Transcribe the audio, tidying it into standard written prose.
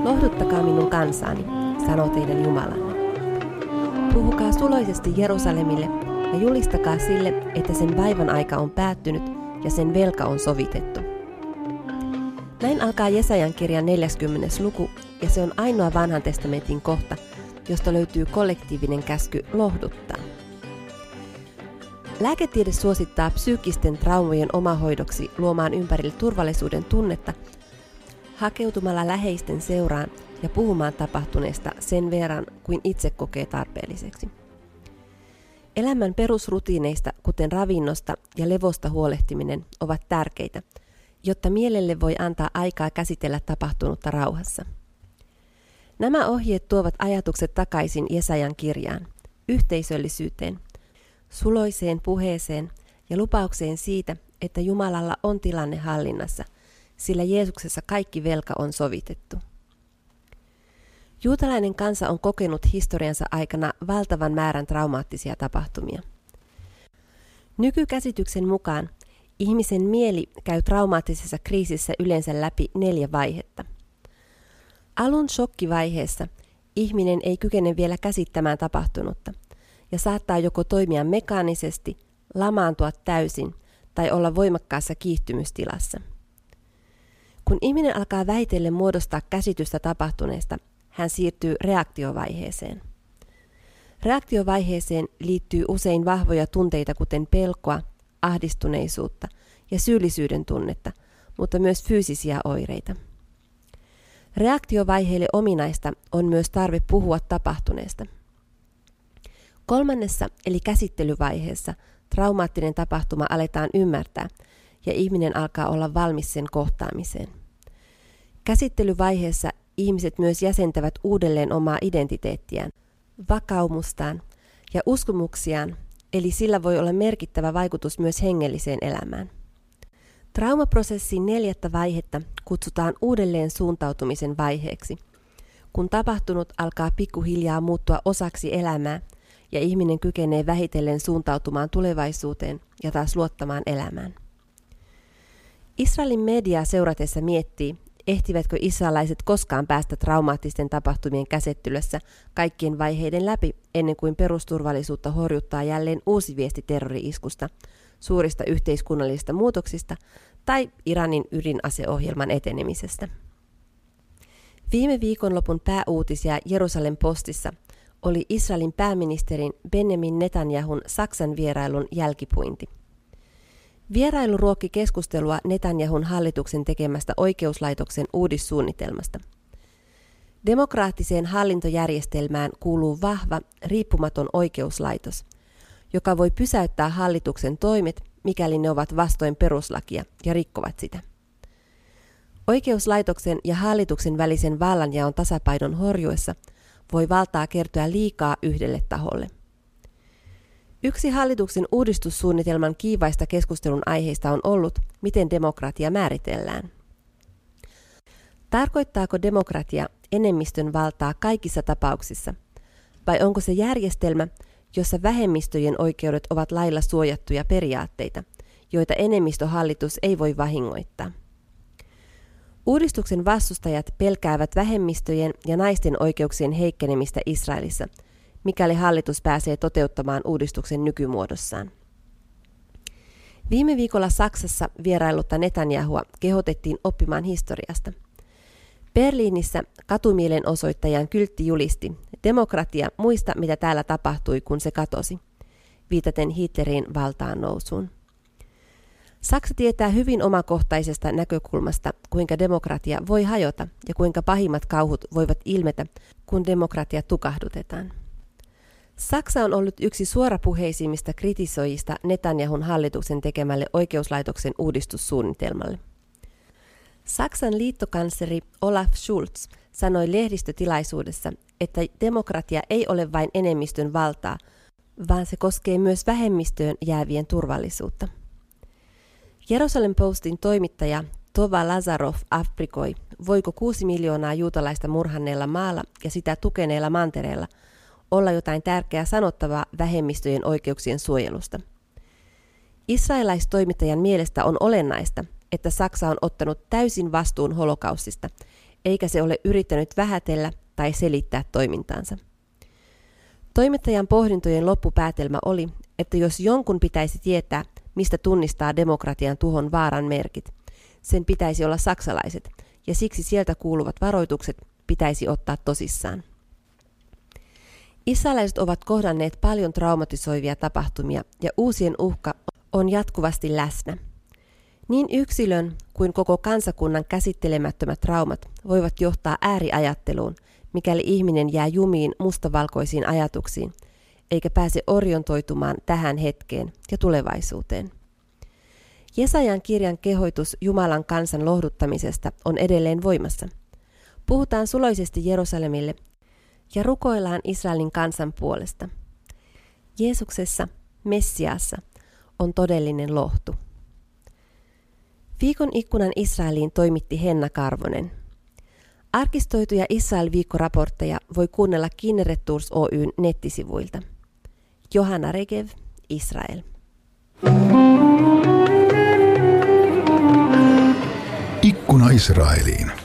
Lohduttakaa minun kansaani, sanoo teidän Jumalanne. Puhukaa suloisesti Jerusalemille ja julistakaa sille, että sen vaivan aika on päättynyt ja sen velka on sovitettu. Näin alkaa Jesajan kirjan 40. luku, ja se on ainoa vanhan testamentin kohta, josta löytyy kollektiivinen käsky lohduttaa. Lääketiede suosittaa psyykkisten traumojen omahoidoksi luomaan ympärille turvallisuuden tunnetta, hakeutumalla läheisten seuraan ja puhumaan tapahtuneesta sen verran kuin itse kokee tarpeelliseksi. Elämän perusrutiineista, kuten ravinnosta ja levosta huolehtiminen, ovat tärkeitä, jotta mielelle voi antaa aikaa käsitellä tapahtunutta rauhassa. Nämä ohjeet tuovat ajatukset takaisin Jesajan kirjaan, yhteisöllisyyteen, suloiseen puheeseen ja lupaukseen siitä, että Jumalalla on tilanne hallinnassa, sillä Jeesuksessa kaikki velka on sovitettu. Juutalainen kansa on kokenut historiansa aikana valtavan määrän traumaattisia tapahtumia. Nykykäsityksen mukaan ihmisen mieli käy traumaattisessa kriisissä yleensä läpi 4 vaihetta. Alun shokkivaiheessa ihminen ei kykene vielä käsittämään tapahtunutta ja saattaa joko toimia mekaanisesti, lamaantua täysin tai olla voimakkaassa kiihtymystilassa. Kun ihminen alkaa vähitellen muodostaa käsitystä tapahtuneesta, hän siirtyy reaktiovaiheeseen. Reaktiovaiheeseen liittyy usein vahvoja tunteita, kuten pelkoa, ahdistuneisuutta ja syyllisyyden tunnetta, mutta myös fyysisiä oireita. Reaktiovaiheelle ominaista on myös tarve puhua tapahtuneesta. 3. eli käsittelyvaiheessa traumaattinen tapahtuma aletaan ymmärtää ja ihminen alkaa olla valmis sen kohtaamiseen. Käsittelyvaiheessa ihmiset myös jäsentävät uudelleen omaa identiteettiään, vakaumustaan ja uskomuksiaan, eli sillä voi olla merkittävä vaikutus myös hengelliseen elämään. Traumaprosessin 4. vaihetta kutsutaan uudelleen suuntautumisen vaiheeksi, kun tapahtunut alkaa pikkuhiljaa muuttua osaksi elämää ja ihminen kykenee vähitellen suuntautumaan tulevaisuuteen ja taas luottamaan elämään. Israelin mediaa seuratessa miettii, ehtivätkö israelaiset koskaan päästä traumaattisten tapahtumien käsittelyssä kaikkien vaiheiden läpi ennen kuin perusturvallisuutta horjuttaa jälleen uusi viesti terrori-iskusta, suurista yhteiskunnallisista muutoksista tai Iranin ydinaseohjelman etenemisestä. Viime viikonlopun pääuutisia Jerusalem Postissa oli Israelin pääministerin Benjamin Netanyahun Saksan vierailun jälkipuinti. Vierailu ruokki keskustelua Netanyahun hallituksen tekemästä oikeuslaitoksen uudissuunnitelmasta. Demokraattiseen hallintojärjestelmään kuuluu vahva, riippumaton oikeuslaitos, joka voi pysäyttää hallituksen toimet, mikäli ne ovat vastoin peruslakia ja rikkovat sitä. Oikeuslaitoksen ja hallituksen välisen vallanjaon tasapainon horjuessa voi valtaa kertyä liikaa yhdelle taholle. Yksi hallituksen uudistussuunnitelman kiivaista keskustelun aiheista on ollut, miten demokratia määritellään. Tarkoittaako demokratia enemmistön valtaa kaikissa tapauksissa, vai onko se järjestelmä, jossa vähemmistöjen oikeudet ovat lailla suojattuja periaatteita, joita enemmistöhallitus ei voi vahingoittaa? Uudistuksen vastustajat pelkäävät vähemmistöjen ja naisten oikeuksien heikkenemistä Israelissa, mikäli hallitus pääsee toteuttamaan uudistuksen nykymuodossaan. Viime viikolla Saksassa vieraillutta Netanyahua kehotettiin oppimaan historiasta. Berliinissä katumielenosoittajan kyltti julisti, demokratia, muista mitä täällä tapahtui, kun se katosi, viitaten Hitlerin valtaan nousuun. Saksa tietää hyvin omakohtaisesta näkökulmasta, kuinka demokratia voi hajota ja kuinka pahimmat kauhut voivat ilmetä, kun demokratia tukahdutetaan. Saksa on ollut yksi suorapuheisimmista kritisoijista Netanyahun hallituksen tekemälle oikeuslaitoksen uudistussuunnitelmalle. Saksan liittokansleri Olaf Scholz sanoi lehdistötilaisuudessa, että demokratia ei ole vain enemmistön valtaa, vaan se koskee myös vähemmistöön jäävien turvallisuutta. Jerusalem Postin toimittaja Tova Lazarov aprikoi, voiko 6 miljoonaa juutalaista murhanneella maalla ja sitä tukeneella mantereella olla jotain tärkeää sanottavaa vähemmistöjen oikeuksien suojelusta. Israelaistoimittajan mielestä on olennaista, että Saksa on ottanut täysin vastuun holokaustista, eikä se ole yrittänyt vähätellä tai selittää toimintaansa. Toimittajan pohdintojen loppupäätelmä oli, että jos jonkun pitäisi tietää, mistä tunnistaa demokratian tuhon vaaran merkit, sen pitäisi olla saksalaiset, ja siksi sieltä kuuluvat varoitukset pitäisi ottaa tosissaan. Israelilaiset ovat kohdanneet paljon traumatisoivia tapahtumia, ja uusien uhka on jatkuvasti läsnä. Niin yksilön kuin koko kansakunnan käsittelemättömät traumat voivat johtaa ääriajatteluun, mikäli ihminen jää jumiin mustavalkoisiin ajatuksiin, eikä pääse orientoitumaan tähän hetkeen ja tulevaisuuteen. Jesajan kirjan kehoitus Jumalan kansan lohduttamisesta on edelleen voimassa. Puhutaan suloisesti Jerusalemille ja rukoillaan Israelin kansan puolesta. Jeesuksessa, Messiaassa, on todellinen lohtu. Viikon ikkunan Israeliin toimitti Henna Karvonen. Arkistoituja Israel-viikkoraportteja voi kuunnella Kinneret Tours Oyn nettisivuilta. Johanna Regev, Israel. Ikkuna Israeliin.